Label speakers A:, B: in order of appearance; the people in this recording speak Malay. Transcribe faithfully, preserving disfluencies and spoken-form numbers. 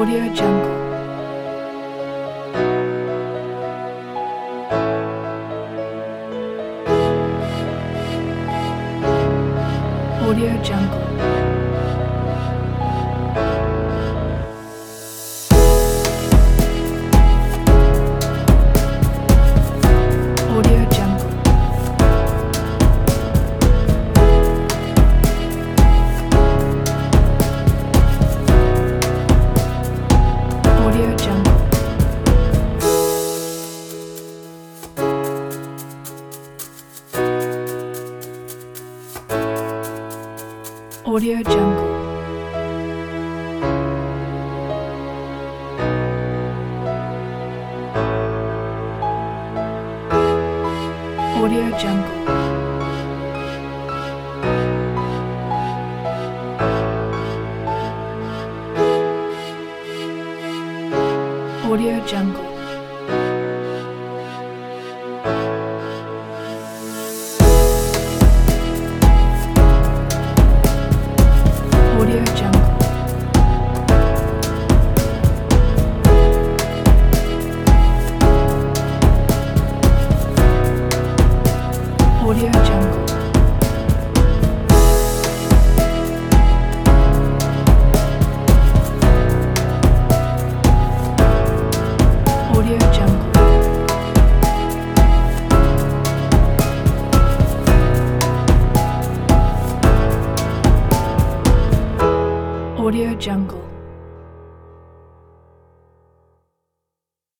A: Audio Jungle. Audio Jungle. Audio Jungle. Audio Jungle. Audio Jungle. Audio Jungle. Audio Jungle. Audio Jungle. Audio Jungle. Audio Jungle. Audio Jungle.